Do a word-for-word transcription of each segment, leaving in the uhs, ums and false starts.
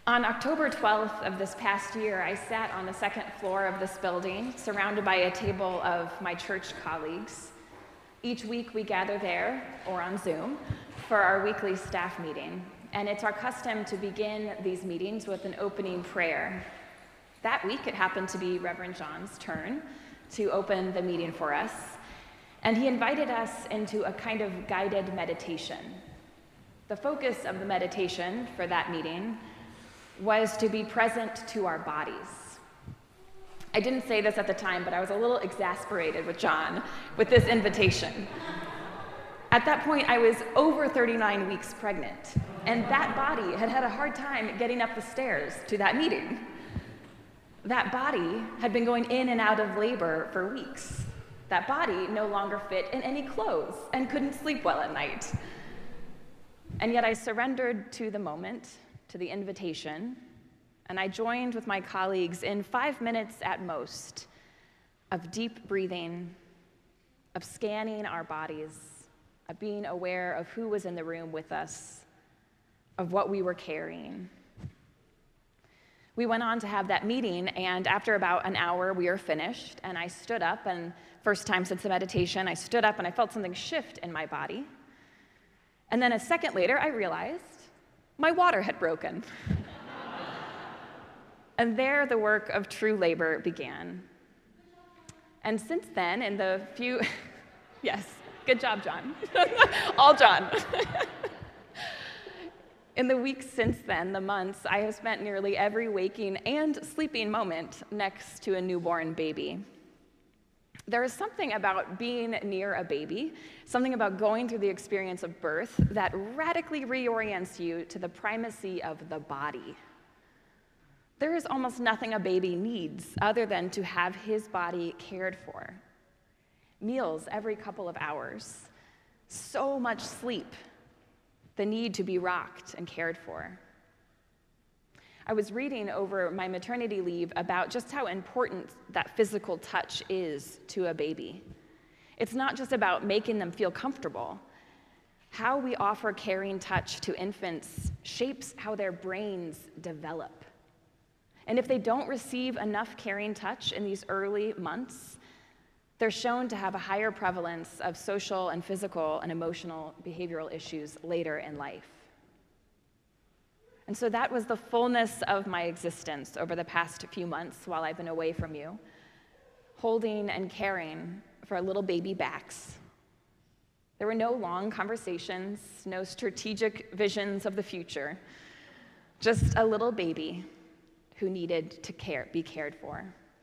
On October twelfth of this past year, I sat on the second floor of this building, surrounded by a table of my church colleagues. Each week we gather there, or on Zoom, for our weekly staff meeting. And it's our custom to begin these meetings with an opening prayer. That week, it happened to be Reverend John's turn to open the meeting for us. And he invited us into a kind of guided meditation. The focus of the meditation for that meeting was to be present to our bodies. I didn't say this at the time, but I was a little exasperated with John with this invitation. At that point, I was over thirty-nine weeks pregnant, and that body had had a hard time getting up the stairs to that meeting. That body had been going in and out of labor for weeks. That body no longer fit in any clothes and couldn't sleep well at night. And yet I surrendered to the moment, to the invitation, and I joined with my colleagues in five minutes at most of deep breathing, of scanning our bodies, of being aware of who was in the room with us, of what we were carrying. We went on to have that meeting, and after about an hour, we were finished, and I stood up, and first time since the meditation, I stood up and I felt something shift in my body. And then a second later, I realized my water had broken. And there the work of true labor began. And since then, in the few, yes, good job, John. All John. In the weeks since then, the months, I have spent nearly every waking and sleeping moment next to a newborn baby. There is something about being near a baby, something about going through the experience of birth that radically reorients you to the primacy of the body. There is almost nothing a baby needs other than to have his body cared for. Meals every couple of hours, so much sleep, the need to be rocked and cared for. I was reading over my maternity leave about just how important that physical touch is to a baby. It's not just about making them feel comfortable. How we offer caring touch to infants shapes how their brains develop. And if they don't receive enough caring touch in these early months, they're shown to have a higher prevalence of social and physical and emotional behavioral issues later in life. And so that was the fullness of my existence over the past few months while I've been away from you, holding and caring for little baby backs. There were no long conversations, no strategic visions of the future, just a little baby who needed to care, be cared for.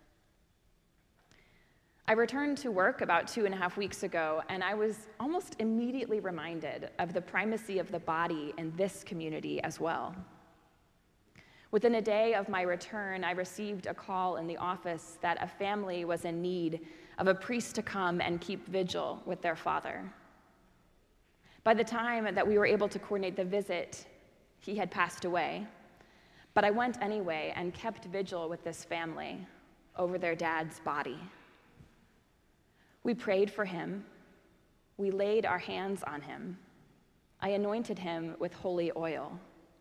I returned to work about two and a half weeks ago, and I was almost immediately reminded of the primacy of the body in this community as well. Within a day of my return, I received a call in the office that a family was in need of a priest to come and keep vigil with their father. By the time that we were able to coordinate the visit, he had passed away. But I went anyway and kept vigil with this family over their dad's body. We prayed for him. We laid our hands on him. I anointed him with holy oil.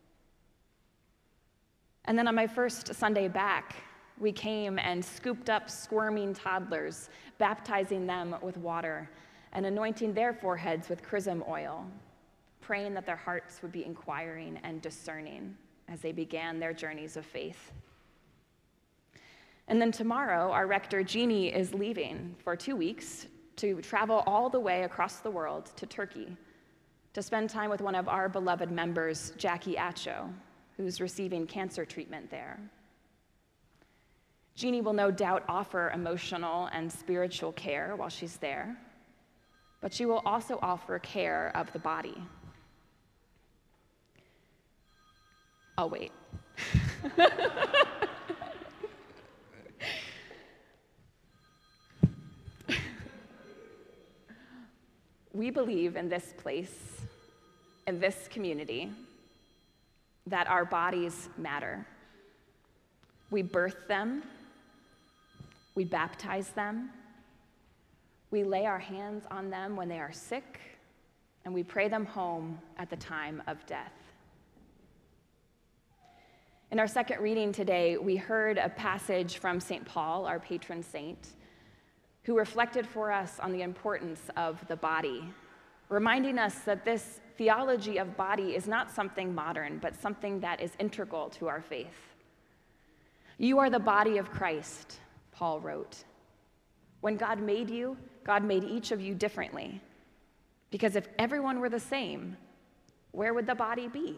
And then on my first Sunday back, we came and scooped up squirming toddlers, baptizing them with water and anointing their foreheads with chrism oil, praying that their hearts would be inquiring and discerning as they began their journeys of faith. And then tomorrow, our rector, Jeannie, is leaving for two weeks to travel all the way across the world to Turkey to spend time with one of our beloved members, Jackie Acho, who's receiving cancer treatment there. Jeannie will no doubt offer emotional and spiritual care while she's there, but she will also offer care of the body. I'll wait. We believe in this place, in this community, that our bodies matter. We birth them, we baptize them, we lay our hands on them when they are sick, and we pray them home at the time of death. In our second reading today, we heard a passage from Saint Paul, our patron saint, who reflected for us on the importance of the body, reminding us that this theology of body is not something modern, but something that is integral to our faith. You are the body of Christ, Paul wrote. When God made you, God made each of you differently. Because if everyone were the same, where would the body be?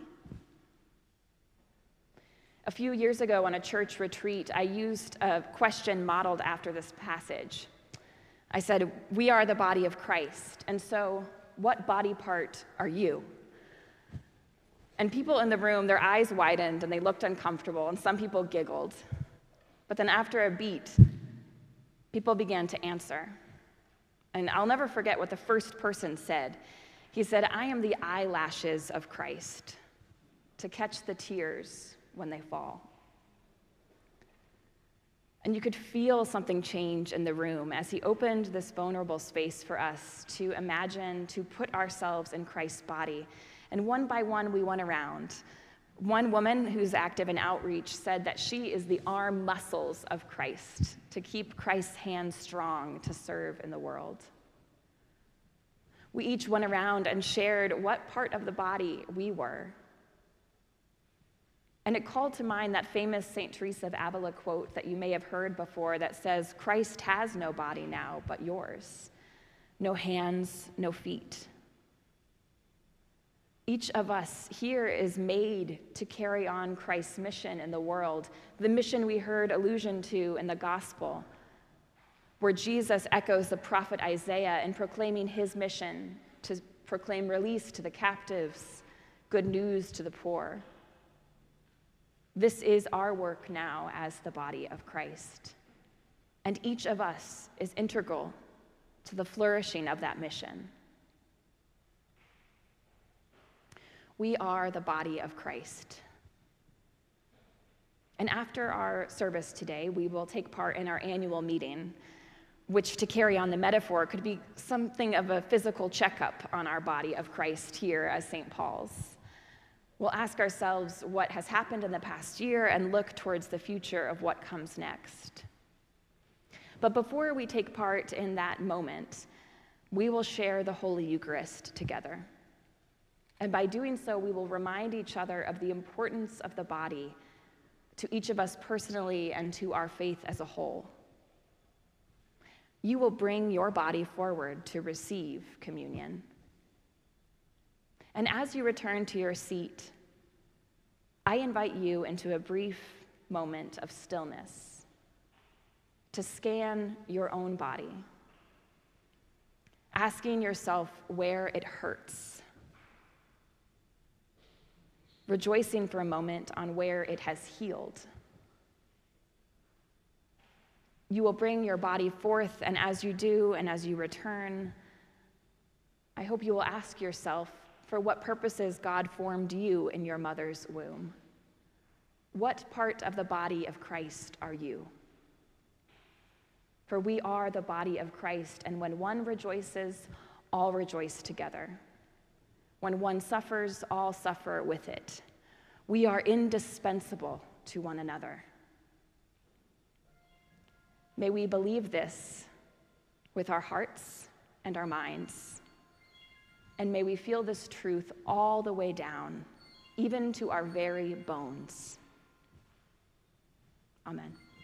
A few years ago on a church retreat, I used a question modeled after this passage. I said, we are the body of Christ, and so what body part are you? And people in the room, their eyes widened and they looked uncomfortable, and some people giggled. But then after a beat, people began to answer. And I'll never forget what the first person said. He said, I am the eyelashes of Christ, to catch the tears when they fall. And you could feel something change in the room as he opened this vulnerable space for us to imagine, to put ourselves in Christ's body. And one by one, we went around. One woman who's active in outreach said that she is the arm muscles of Christ to keep Christ's hands strong to serve in the world. We each went around and shared what part of the body we were. And it called to mind that famous Saint Teresa of Avila quote that you may have heard before that says, Christ has no body now but yours, no hands, no feet. Each of us here is made to carry on Christ's mission in the world, the mission we heard allusion to in the gospel, where Jesus echoes the prophet Isaiah in proclaiming his mission to proclaim release to the captives, good news to the poor. This is our work now as the body of Christ. And each of us is integral to the flourishing of that mission. We are the body of Christ. And after our service today, we will take part in our annual meeting, which, to carry on the metaphor, could be something of a physical checkup on our body of Christ here as Saint Paul's. We'll ask ourselves what has happened in the past year and look towards the future of what comes next. But before we take part in that moment, we will share the Holy Eucharist together. And by doing so, we will remind each other of the importance of the body to each of us personally and to our faith as a whole. You will bring your body forward to receive communion. And as you return to your seat, I invite you into a brief moment of stillness to scan your own body, asking yourself where it hurts, rejoicing for a moment on where it has healed. You will bring your body forth, and as you do and as you return, I hope you will ask yourself, for what purposes God formed you in your mother's womb. What part of the body of Christ are you? For we are the body of Christ, and when one rejoices, all rejoice together. When one suffers, all suffer with it. We are indispensable to one another. May we believe this with our hearts and our minds. And may we feel this truth all the way down, even to our very bones. Amen.